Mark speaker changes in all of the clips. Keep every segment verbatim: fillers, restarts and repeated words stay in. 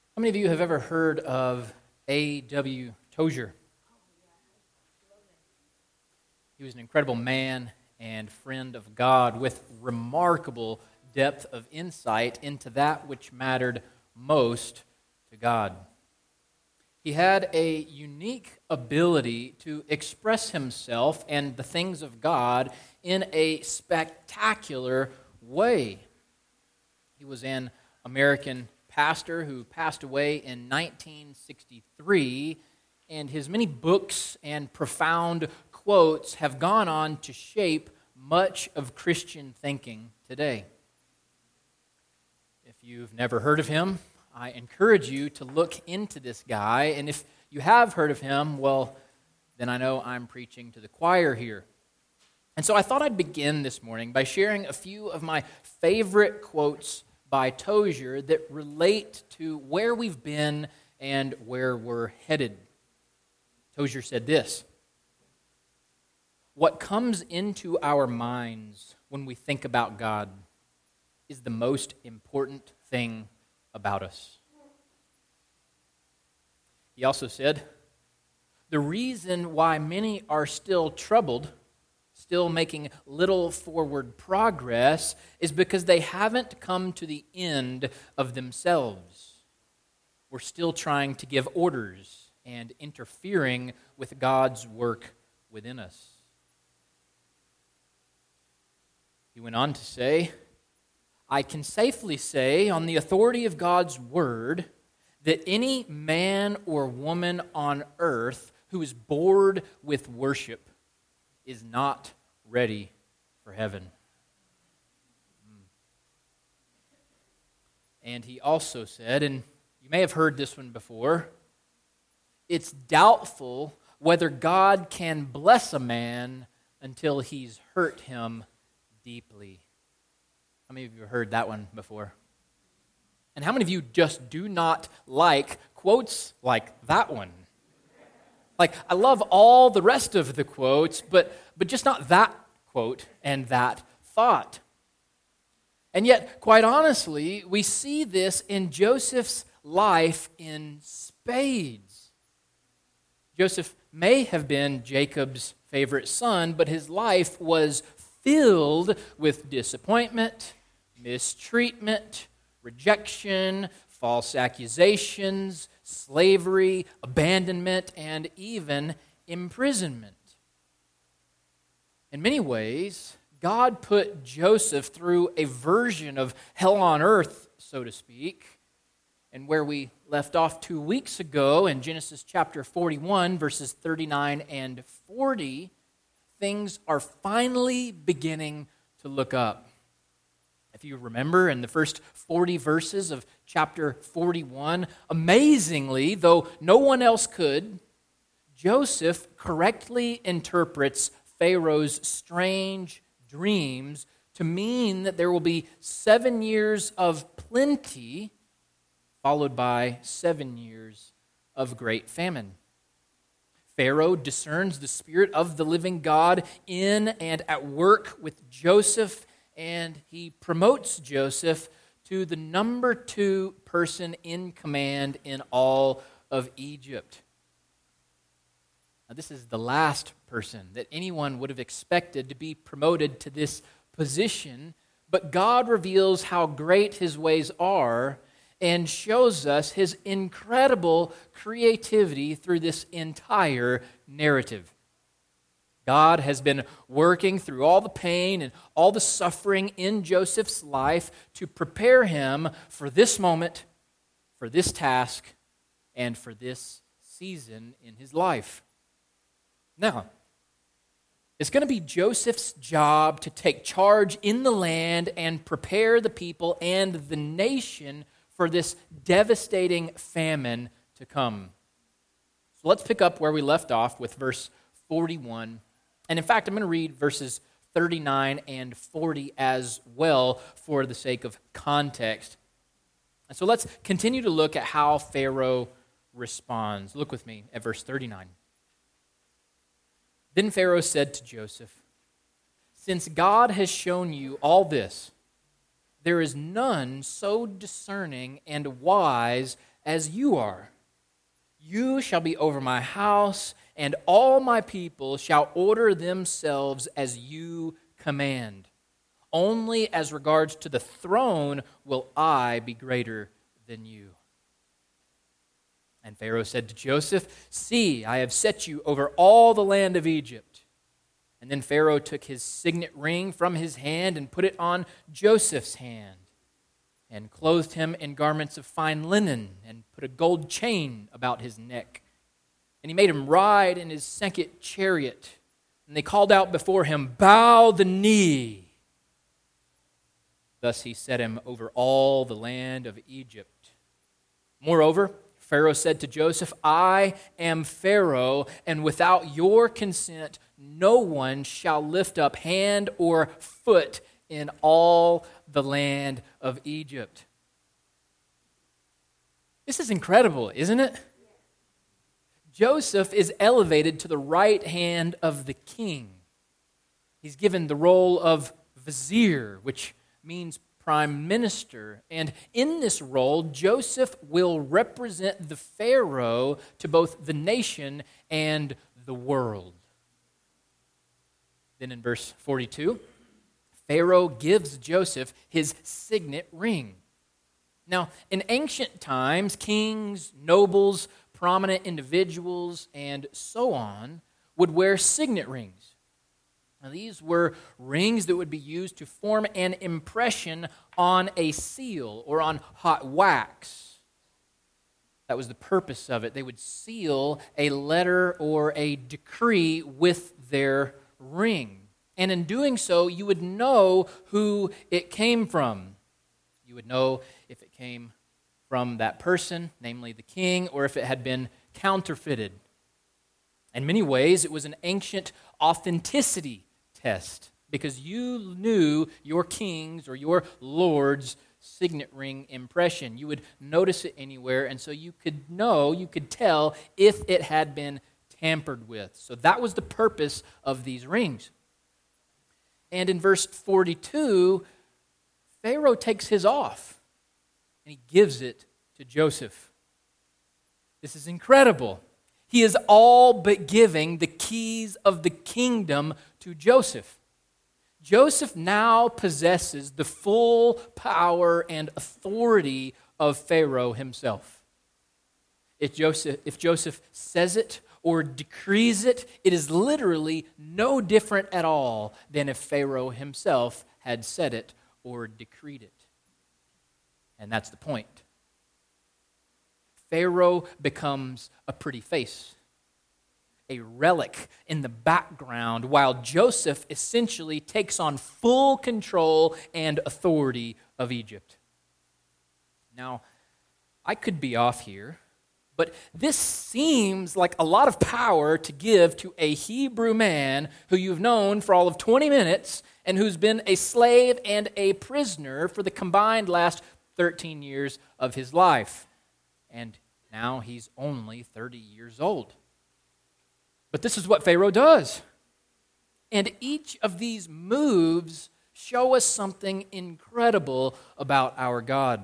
Speaker 1: How many of you have ever heard of A W Tozer? He was an incredible man and friend of God with remarkable depth of insight into that which mattered most to God. He had a unique ability to express himself and the things of God in a spectacular way. He was an American pastor who passed away in nineteen sixty-three, and his many books and profound quotes have gone on to shape much of Christian thinking today. If you've never heard of him, I encourage you to look into this guy, and if you have heard of him, well, then I know I'm preaching to the choir here. And so I thought I'd begin this morning by sharing a few of my favorite quotes by Tozer that relate to where we've been and where we're headed. Tozer said this: "What comes into our minds when we think about God is the most important thing about us." He also said, "The reason why many are still troubled, still making little forward progress, is because they haven't come to the end of themselves. We're still trying to give orders and interfering with God's work within us." He went on to say, "I can safely say, on the authority of God's word, that any man or woman on earth who is bored with worship is not ready for heaven." And he also said, and you may have heard this one before, "It's doubtful whether God can bless a man until he's hurt him deeply." How many of you have heard that one before? And how many of you just do not like quotes like that one? Like, I love all the rest of the quotes, but, but just not that quote and that thought. And yet, quite honestly, we see this in Joseph's life in spades. Joseph may have been Jacob's favorite son, but his life was filled with disappointment, mistreatment, rejection, false accusations, slavery, abandonment, and even imprisonment. In many ways, God put Joseph through a version of hell on earth, so to speak. And where we left off two weeks ago in Genesis chapter forty-one, verses thirty-nine and forty, things are finally beginning to look up. If you remember, in the first forty verses of chapter forty-one, amazingly, though no one else could, Joseph correctly interprets Pharaoh's strange dreams to mean that there will be seven years of plenty, followed by seven years of great famine. Pharaoh discerns the Spirit of the living God in and at work with Joseph, and he promotes Joseph to the number two person in command in all of Egypt. Now, this is the last person that anyone would have expected to be promoted to this position, but God reveals how great his ways are and shows us his incredible creativity through this entire narrative. God has been working through all the pain and all the suffering in Joseph's life to prepare him for this moment, for this task, and for this season in his life. Now, it's going to be Joseph's job to take charge in the land and prepare the people and the nation for this devastating famine to come. So let's pick up where we left off with verse forty-one. And in fact, I'm going to read verses thirty-nine and forty as well for the sake of context. And so let's continue to look at how Pharaoh responds. Look with me at verse thirty-nine. Then Pharaoh said to Joseph, "Since God has shown you all this, there is none so discerning and wise as you are. You shall be over my house, and all my people shall order themselves as you command. Only as regards to the throne will I be greater than you." And Pharaoh said to Joseph, "See, I have set you over all the land of Egypt." And then Pharaoh took his signet ring from his hand and put it on Joseph's hand, and clothed him in garments of fine linen, and put a gold chain about his neck. And he made him ride in his second chariot. And they called out before him, "Bow the knee." Thus he set him over all the land of Egypt. Moreover, Pharaoh said to Joseph, "I am Pharaoh, and without your consent no one shall lift up hand or foot in all the land of Egypt." This is incredible, isn't it? Joseph is elevated to the right hand of the king. He's given the role of vizier, which means prime minister. And in this role, Joseph will represent the Pharaoh to both the nation and the world. Then in verse forty-two, Pharaoh gives Joseph his signet ring. Now, in ancient times, kings, nobles, prominent individuals, and so on would wear signet rings. Now, these were rings that would be used to form an impression on a seal or on hot wax. That was the purpose of it. They would seal a letter or a decree with their ring. And in doing so, you would know who it came from. You would know if it came from that person, namely the king, or if it had been counterfeited. In many ways, it was an ancient authenticity test, because you knew your king's or your lord's signet ring impression. You would notice it anywhere, and so you could know, you could tell if it had been tampered with. So that was the purpose of these rings. And in verse forty-two, Pharaoh takes his off, and he gives it to Joseph. This is incredible. He is all but giving the keys of the kingdom to Joseph. Joseph now possesses the full power and authority of Pharaoh himself. If Joseph, if Joseph says it or decrees it, it is literally no different at all than if Pharaoh himself had said it or decreed it. And that's the point. Pharaoh becomes a pretty face, a relic in the background, while Joseph essentially takes on full control and authority of Egypt. Now, I could be off here, but this seems like a lot of power to give to a Hebrew man who you've known for all of twenty minutes and who's been a slave and a prisoner for the combined last thirteen years of his life. And now he's only thirty years old. But this is what Pharaoh does. And each of these moves show us something incredible about our God.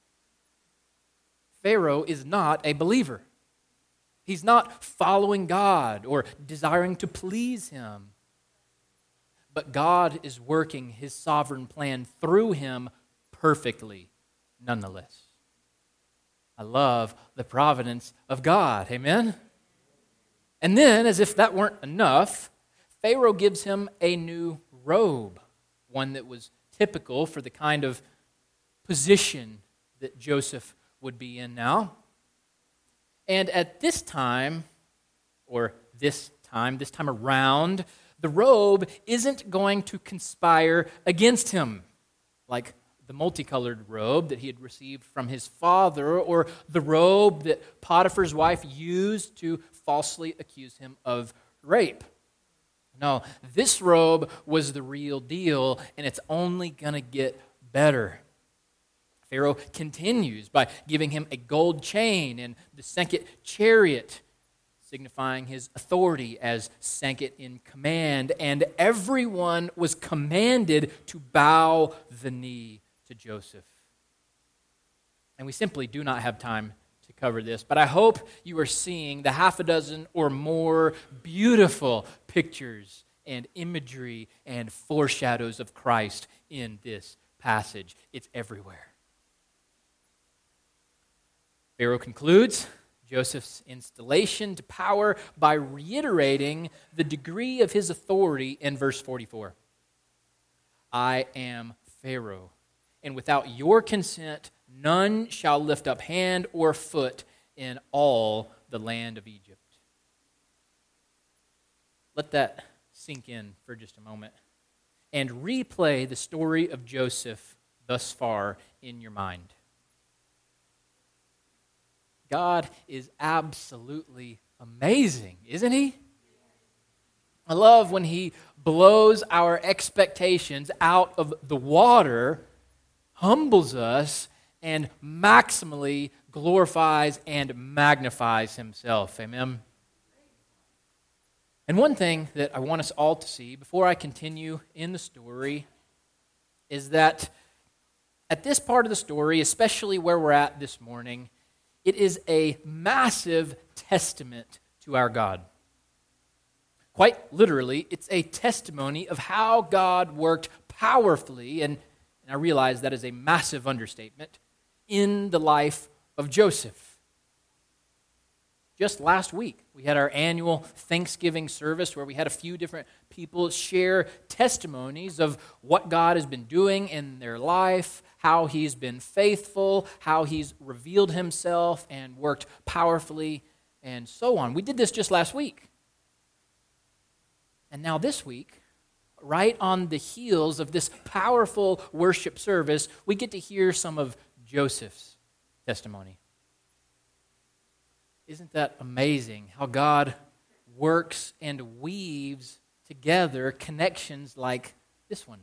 Speaker 1: Pharaoh is not a believer. He's not following God or desiring to please him. But God is working his sovereign plan through him perfectly, nonetheless. I love the providence of God. Amen? And then, as if that weren't enough, Pharaoh gives him a new robe, one that was typical for the kind of position that Joseph would be in now. And at this time, or this time, this time around, the robe isn't going to conspire against him, like the multicolored robe that he had received from his father, or the robe that Potiphar's wife used to falsely accuse him of rape. No, this robe was the real deal, and it's only going to get better. Pharaoh continues by giving him a gold chain and the second chariot, signifying his authority as second in command, and everyone was commanded to bow the knee to Joseph. And we simply do not have time cover this, but I hope you are seeing the half a dozen or more beautiful pictures and imagery and foreshadows of Christ in this passage. It's everywhere. Pharaoh concludes Joseph's installation to power by reiterating the degree of his authority in verse forty-four. I am Pharaoh, and without your consent, none shall lift up hand or foot in all the land of Egypt. Let that sink in for just a moment and replay the story of Joseph thus far in your mind. God is absolutely amazing, isn't he? I love when he blows our expectations out of the water, humbles us, and maximally glorifies and magnifies himself. Amen. And one thing that I want us all to see before I continue in the story is that at this part of the story, especially where we're at this morning, it is a massive testament to our God. Quite literally, it's a testimony of how God worked powerfully, and, and I realize that is a massive understatement, in the life of Joseph. Just last week, we had our annual Thanksgiving service where we had a few different people share testimonies of what God has been doing in their life, how he's been faithful, how he's revealed himself and worked powerfully, and so on. We did this just last week. And now this week, right on the heels of this powerful worship service, we get to hear some of Joseph's testimony. Isn't that amazing how God works and weaves together connections like this one?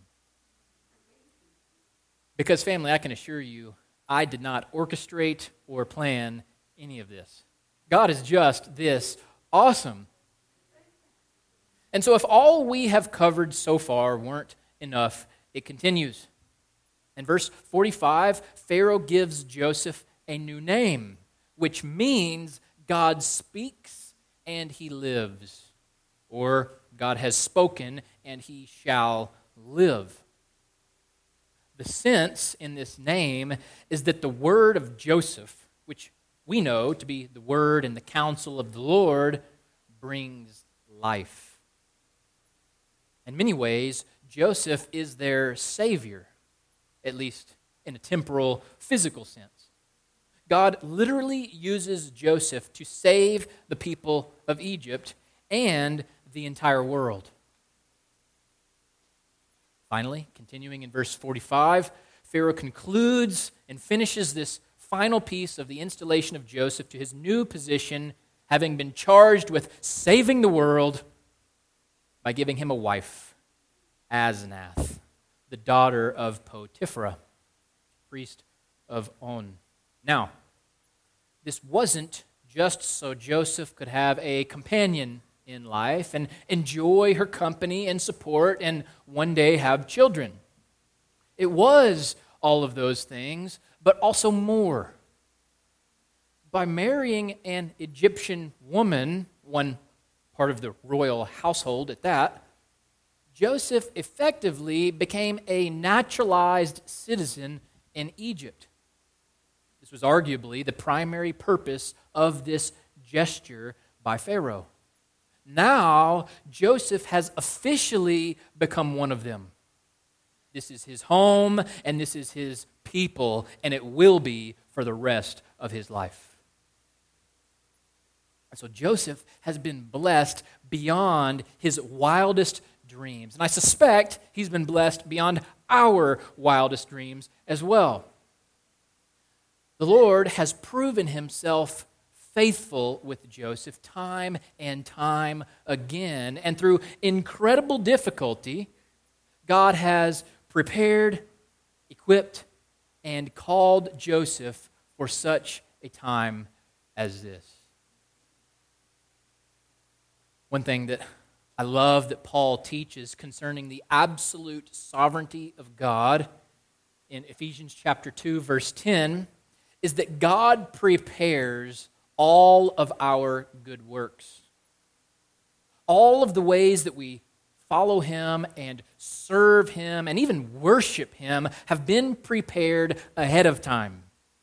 Speaker 1: Because, family, I can assure you, I did not orchestrate or plan any of this. God is just this awesome. And so if all we have covered so far weren't enough, it continues. In verse forty-five, Pharaoh gives Joseph a new name, which means God speaks and he lives, or God has spoken and he shall live. The sense in this name is that the word of Joseph, which we know to be the word and the counsel of the Lord, brings life. In many ways, Joseph is their savior, at least in a temporal, physical sense. God literally uses Joseph to save the people of Egypt and the entire world. Finally, continuing in verse forty-five, Pharaoh concludes and finishes this final piece of the installation of Joseph to his new position, having been charged with saving the world by giving him a wife, Asenath, the daughter of Potiphera, priest of On. Now, this wasn't just so Joseph could have a companion in life and enjoy her company and support and one day have children. It was all of those things, but also more. By marrying an Egyptian woman, one part of the royal household at that, Joseph effectively became a naturalized citizen in Egypt. This was arguably the primary purpose of this gesture by Pharaoh. Now, Joseph has officially become one of them. This is his home, and this is his people, and it will be for the rest of his life. And so Joseph has been blessed beyond his wildest dreams. And I suspect he's been blessed beyond our wildest dreams as well. The Lord has proven himself faithful with Joseph time and time again. And through incredible difficulty, God has prepared, equipped, and called Joseph for such a time as this. One thing that I love that Paul teaches concerning the absolute sovereignty of God in Ephesians chapter two, verse ten, is that God prepares all of our good works. All of the ways that we follow him and serve him and even worship him have been prepared ahead of time.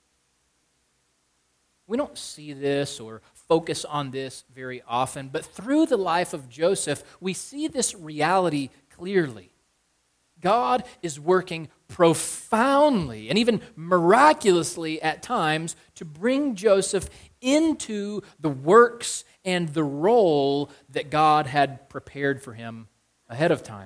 Speaker 1: We don't see this or focus on this very often, but through the life of Joseph, we see this reality clearly. God is working profoundly and even miraculously at times to bring Joseph into the works and the role that God had prepared for him ahead of time.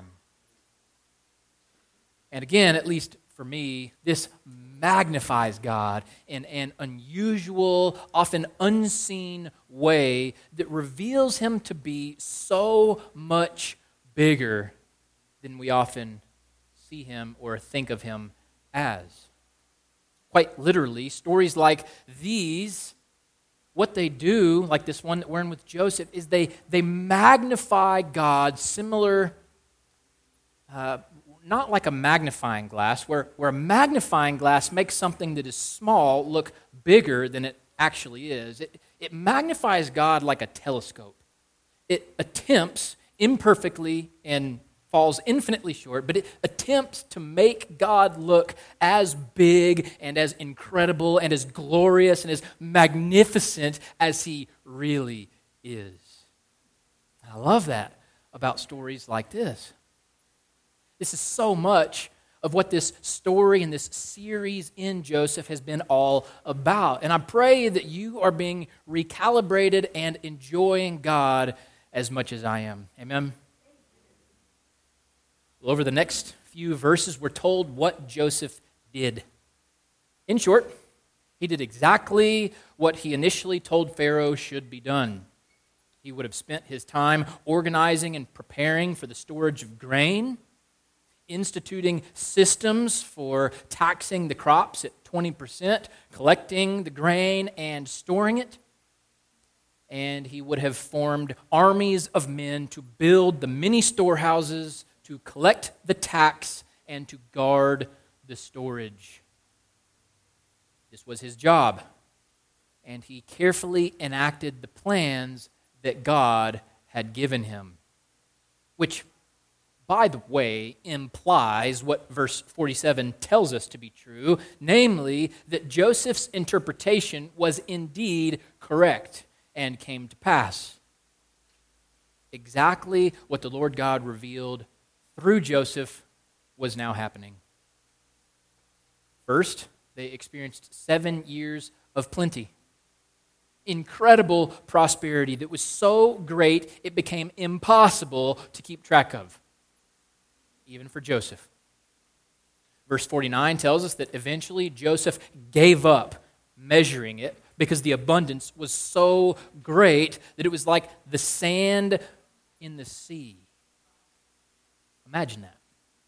Speaker 1: And again, at least for me, this magnifies God in an unusual, often unseen way that reveals him to be so much bigger than we often see him or think of him as. Quite literally, stories like these, what they do, like this one that we're in with Joseph, is they, they magnify God similar, uh, not like a magnifying glass, where, where a magnifying glass makes something that is small look bigger than it actually is. It, it magnifies God like a telescope. It attempts imperfectly and falls infinitely short, but it attempts to make God look as big and as incredible and as glorious and as magnificent as he really is. And I love that about stories like this. This is so much of what this story and this series in Joseph has been all about. And I pray that you are being recalibrated and enjoying God as much as I am. Amen. Well, over the next few verses, we're told what Joseph did. In short, he did exactly what he initially told Pharaoh should be done. He would have spent his time organizing and preparing for the storage of grain, instituting systems for taxing the crops at twenty percent, collecting the grain and storing it. And he would have formed armies of men to build the many storehouses, to collect the tax, and to guard the storage. This was his job, and he carefully enacted the plans that God had given him, which, by the way, implies what verse forty-seven tells us to be true, namely that Joseph's interpretation was indeed correct and came to pass. Exactly what the Lord God revealed through Joseph was now happening. First, they experienced seven years of plenty. Incredible prosperity that was so great it became impossible to keep track of, even for Joseph. Verse forty-nine tells us that eventually Joseph gave up measuring it because the abundance was so great that it was like the sand in the sea. Imagine that.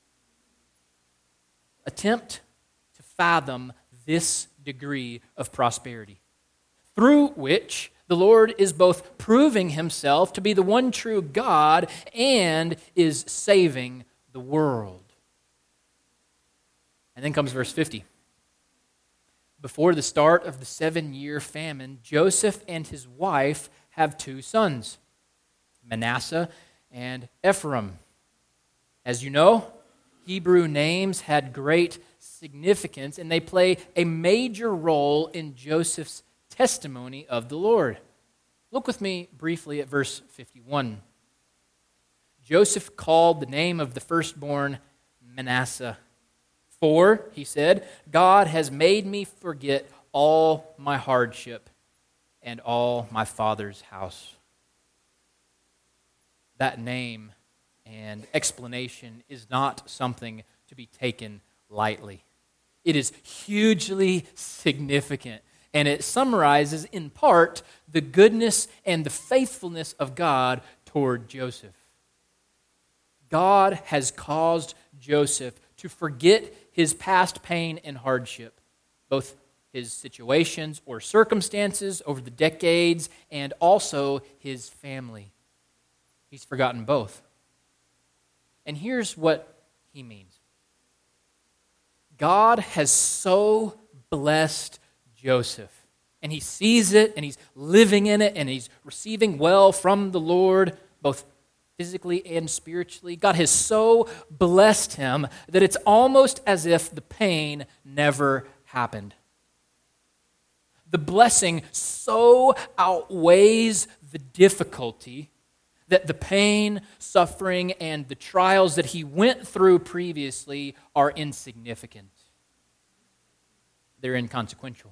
Speaker 1: Attempt to fathom this degree of prosperity, through which the Lord is both proving himself to be the one true God and is saving the world. And then comes verse fifty. Before the start of the seven-year famine, Joseph and his wife have two sons, Manasseh and Ephraim. As you know, Hebrew names had great significance, and they play a major role in Joseph's testimony of the Lord. Look with me briefly at verse fifty-one. Joseph called the name of the firstborn Manasseh. For, he said, God has made me forget all my hardship and all my father's house. That name and explanation is not something to be taken lightly. It is hugely significant, and it summarizes in part the goodness and the faithfulness of God toward Joseph. God has caused Joseph to forget his past pain and hardship, both his situations or circumstances over the decades and also his family. He's forgotten both. And here's what he means. God has so blessed Joseph. And he sees it, and he's living in it, and he's receiving well from the Lord, both physically and spiritually. God has so blessed him that it's almost as if the pain never happened. The blessing so outweighs the difficulty that the pain, suffering, and the trials that he went through previously are insignificant. They're inconsequential.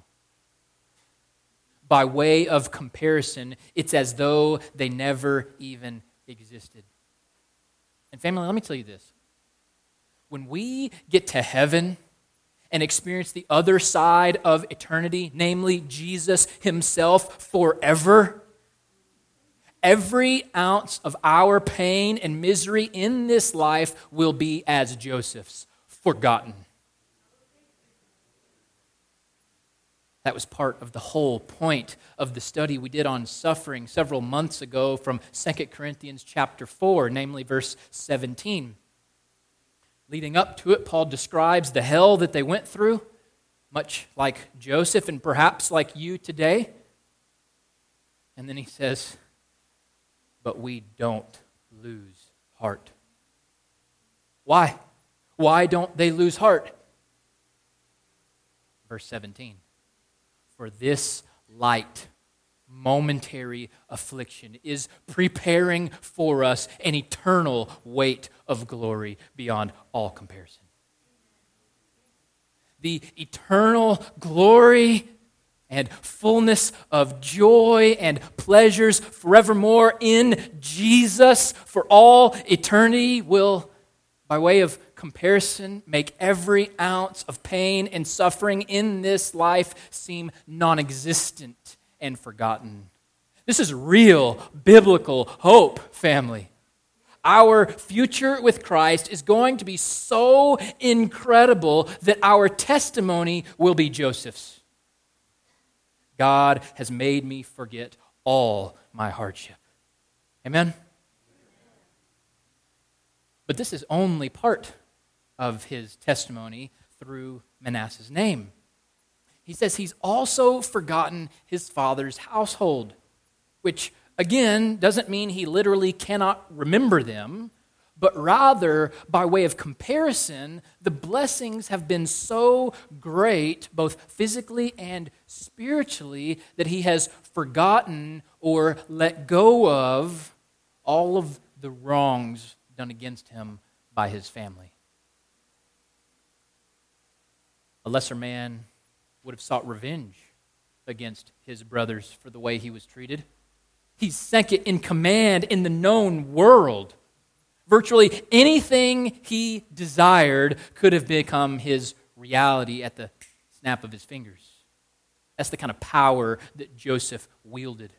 Speaker 1: By way of comparison, it's as though they never even existed. And family, let me tell you this. When we get to heaven and experience the other side of eternity, namely Jesus himself forever, every ounce of our pain and misery in this life will be as Joseph's, forgotten. That was part of the whole point of the study we did on suffering several months ago from Second Corinthians chapter four, namely verse seventeen. Leading up to it, Paul describes the hell that they went through, much like Joseph and perhaps like you today. And then he says, but we don't lose heart. Why? Why don't they lose heart? Verse seventeen. For this light, momentary affliction is preparing for us an eternal weight of glory beyond all comparison. The eternal glory and fullness of joy and pleasures forevermore in Jesus for all eternity will, by way of comparison, make every ounce of pain and suffering in this life seem non-existent and forgotten. This is real biblical hope, family. Our future with Christ is going to be so incredible that our testimony will be Joseph's. God has made me forget all my hardship. Amen? But this is only part of his testimony through Manasseh's name. He says he's also forgotten his father's household, which again doesn't mean he literally cannot remember them, but rather, by way of comparison, the blessings have been so great, both physically and spiritually, that he has forgotten or let go of all of the wrongs done against him by his family. A lesser man would have sought revenge against his brothers for the way he was treated. He's second in command in the known world. Virtually anything he desired could have become his reality at the snap of his fingers. That's the kind of power that Joseph wielded.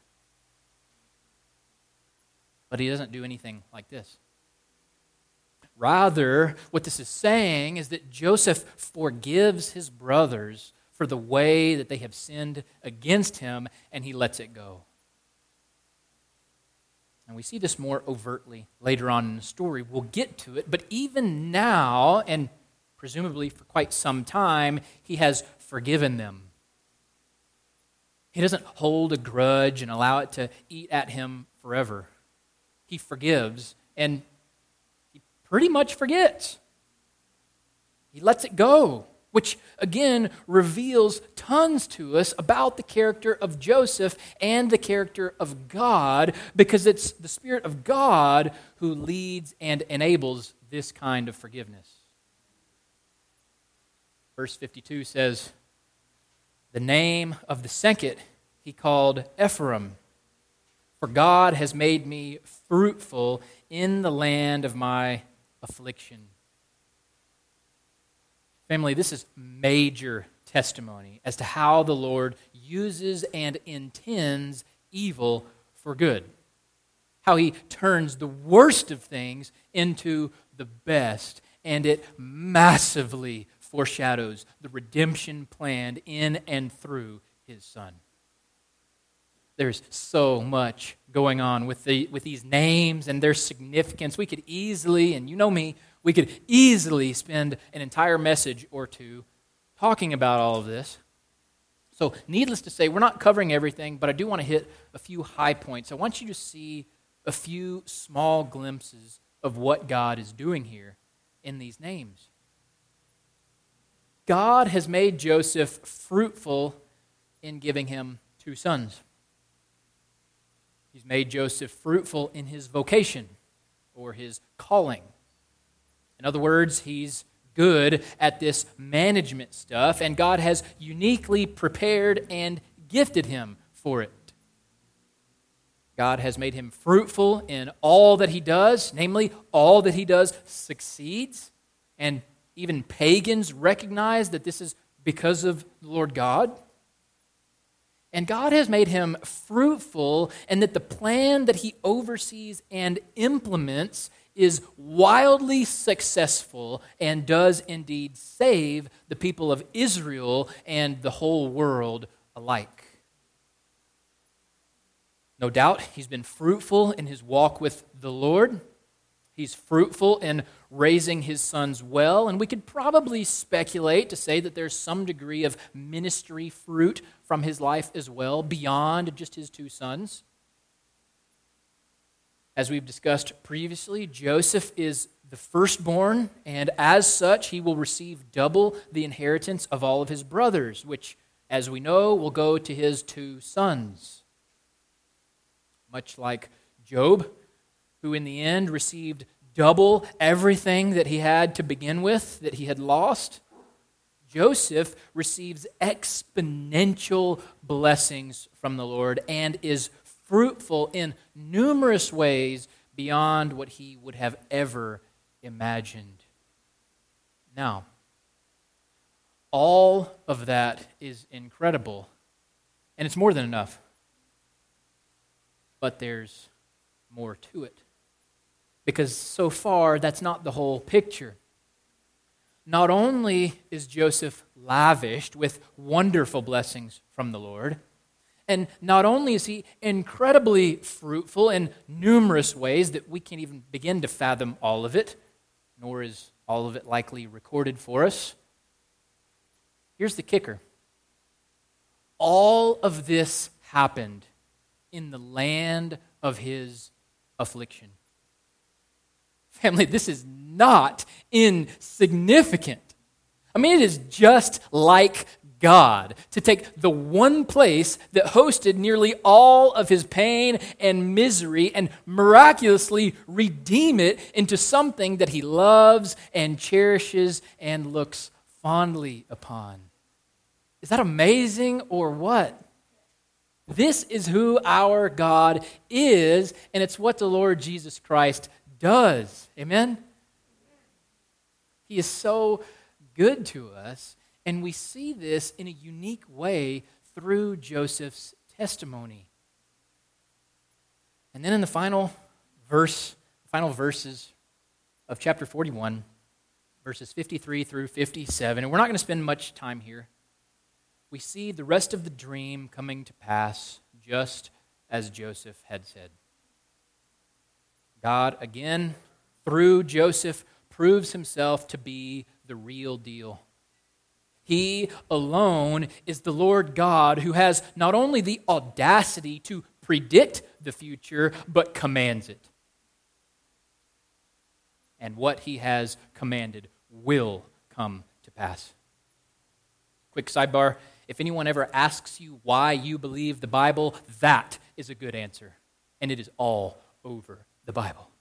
Speaker 1: But he doesn't do anything like this. Rather, what this is saying is that Joseph forgives his brothers for the way that they have sinned against him, and he lets it go. And we see this more overtly later on in the story. We'll get to it, but even now, and presumably for quite some time, he has forgiven them. He doesn't hold a grudge and allow it to eat at him forever. He forgives, and he pretty much forgets. He lets it go, which again reveals tons to us about the character of Joseph and the character of God, because it's the Spirit of God who leads and enables this kind of forgiveness. Verse fifty-two says, the name of the second he called Ephraim, for God has made me fruitful in the land of my affliction. Family, this is major testimony as to how the Lord uses and intends evil for good. How he turns the worst of things into the best, and it massively foreshadows the redemption planned in and through his Son. There's so much going on with the with these names and their significance. We could easily, and you know me, we could easily spend an entire message or two talking about all of this. So needless to say, we're not covering everything, but I do want to hit a few high points. I want you to see a few small glimpses of what God is doing here in these names. God has made Joseph fruitful in giving him two sons. He's made Joseph fruitful in his vocation or his calling. In other words, he's good at this management stuff, and God has uniquely prepared and gifted him for it. God has made him fruitful in all that he does, namely, all that he does succeeds, and even pagans recognize that this is because of the Lord God. And God has made him fruitful, and that the plan that he oversees and implements is wildly successful and does indeed save the people of Israel and the whole world alike. No doubt, he's been fruitful in his walk with the Lord. He's fruitful in raising his sons well, and we could probably speculate to say that there's some degree of ministry fruit from his life as well, beyond just his two sons. As we've discussed previously, Joseph is the firstborn, and as such, he will receive double the inheritance of all of his brothers, which, as we know, will go to his two sons. Much like Job, who in the end received double everything that he had to begin with, that he had lost, Joseph receives exponential blessings from the Lord and is fruitful in numerous ways beyond what he would have ever imagined. Now, all of that is incredible, and it's more than enough. But there's more to it. Because so far, that's not the whole picture. Not only is Joseph lavished with wonderful blessings from the Lord, and not only is he incredibly fruitful in numerous ways that we can't even begin to fathom all of it, nor is all of it likely recorded for us. Here's the kicker. All of this happened in the land of his affliction. Family, this is not insignificant. I mean, it is just like God to take the one place that hosted nearly all of his pain and misery and miraculously redeem it into something that he loves and cherishes and looks fondly upon. Is that amazing or what? This is who our God is, and it's what the Lord Jesus Christ does. Amen? He is so good to us, and we see this in a unique way through Joseph's testimony. And then in the final verse, final verses of chapter forty-one, verses fifty-three through fifty-seven, and we're not going to spend much time here, we see the rest of the dream coming to pass just as Joseph had said. God, again, through Joseph, proves himself to be the real deal. He alone is the Lord God who has not only the audacity to predict the future, but commands it. And what he has commanded will come to pass. Quick sidebar. If anyone ever asks you why you believe the Bible, that is a good answer. And it is all over the Bible.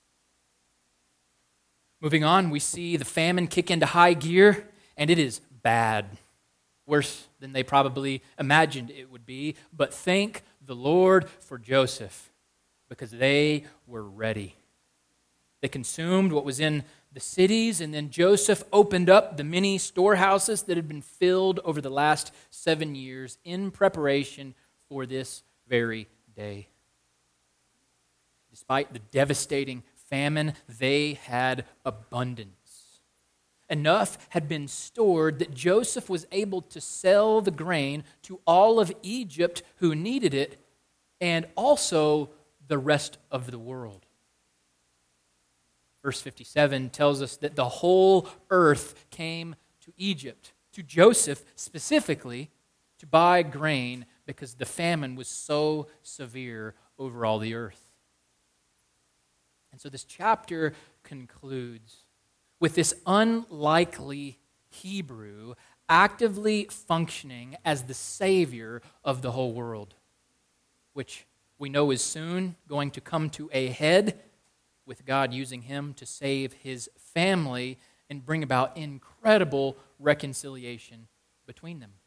Speaker 1: Moving on, we see the famine kick into high gear, and it is bad. Worse than they probably imagined it would be. But thank the Lord for Joseph, because they were ready. They consumed what was in the cities, and then Joseph opened up the many storehouses that had been filled over the last seven years in preparation for this very day. Despite the devastating famine, they had abundance. Enough had been stored that Joseph was able to sell the grain to all of Egypt who needed it, and also the rest of the world. Verse fifty-seven tells us that the whole earth came to Egypt, to Joseph specifically, to buy grain because the famine was so severe over all the earth. And so this chapter concludes with this unlikely Hebrew actively functioning as the Savior of the whole world, which we know is soon going to come to a head with God using him to save his family and bring about incredible reconciliation between them.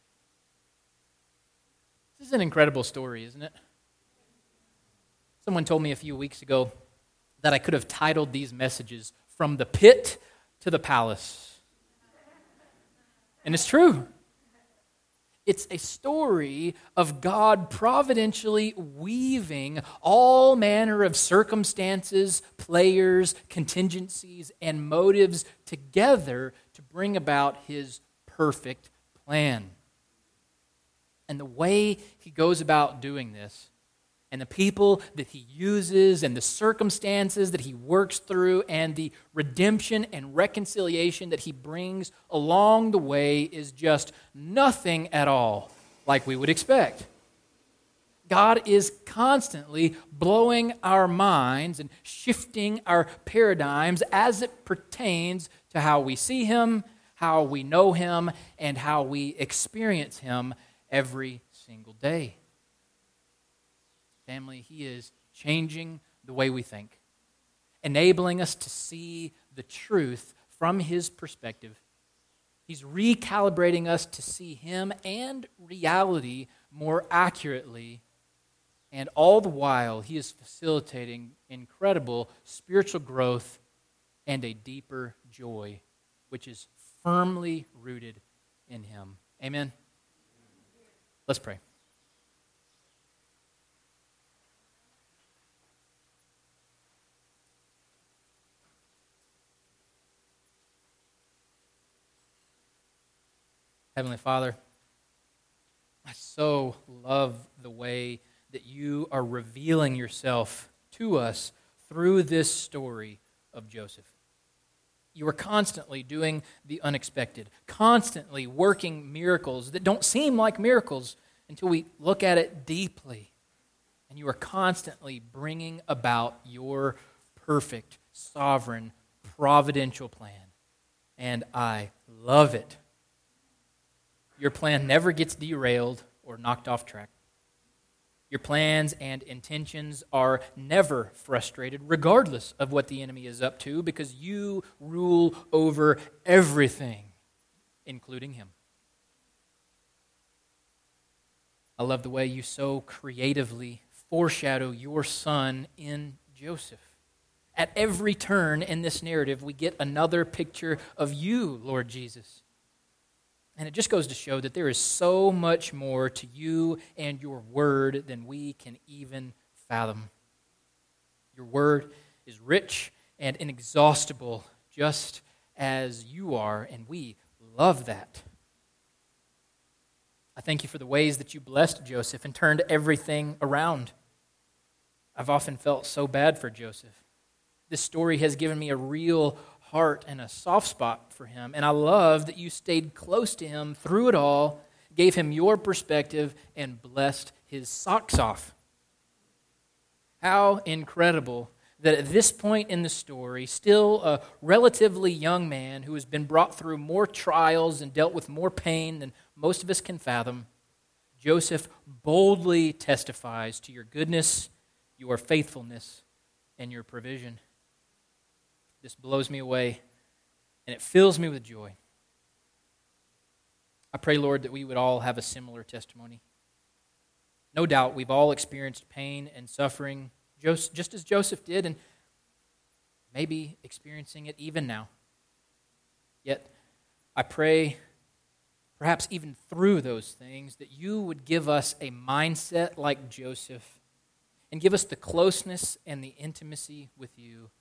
Speaker 1: This is an incredible story, isn't it? Someone told me a few weeks ago that I could have titled these messages From the Pit to the Palace. And it's true. It's a story of God providentially weaving all manner of circumstances, players, contingencies, and motives together to bring about his perfect plan. And the way he goes about doing this, and the people that he uses, and the circumstances that he works through, and the redemption and reconciliation that he brings along the way is just nothing at all like we would expect. God is constantly blowing our minds and shifting our paradigms as it pertains to how we see him, how we know him, and how we experience him every single day. Family, he is changing the way we think, enabling us to see the truth from his perspective. He's recalibrating us to see him and reality more accurately, and all the while he is facilitating incredible spiritual growth and a deeper joy, which is firmly rooted in him. Amen? Let's pray. Heavenly Father, I so love the way that you are revealing yourself to us through this story of Joseph. You are constantly doing the unexpected, constantly working miracles that don't seem like miracles until we look at it deeply. And you are constantly bringing about your perfect, sovereign, providential plan. And I love it. Your plan never gets derailed or knocked off track. Your plans and intentions are never frustrated, regardless of what the enemy is up to, because you rule over everything, including him. I love the way you so creatively foreshadow your son in Joseph. At every turn in this narrative, we get another picture of you, Lord Jesus. And it just goes to show that there is so much more to you and your word than we can even fathom. Your word is rich and inexhaustible, just as you are, and we love that. I thank you for the ways that you blessed Joseph and turned everything around. I've often felt so bad for Joseph. This story has given me a real heart and a soft spot for him. And I love that you stayed close to him through it all, gave him your perspective, and blessed his socks off. How incredible that at this point in the story, still a relatively young man who has been brought through more trials and dealt with more pain than most of us can fathom, Joseph boldly testifies to your goodness, your faithfulness, and your provision. This blows me away, and it fills me with joy. I pray, Lord, that we would all have a similar testimony. No doubt we've all experienced pain and suffering, just as Joseph did, and maybe experiencing it even now. Yet, I pray, perhaps even through those things, that you would give us a mindset like Joseph and give us the closeness and the intimacy with you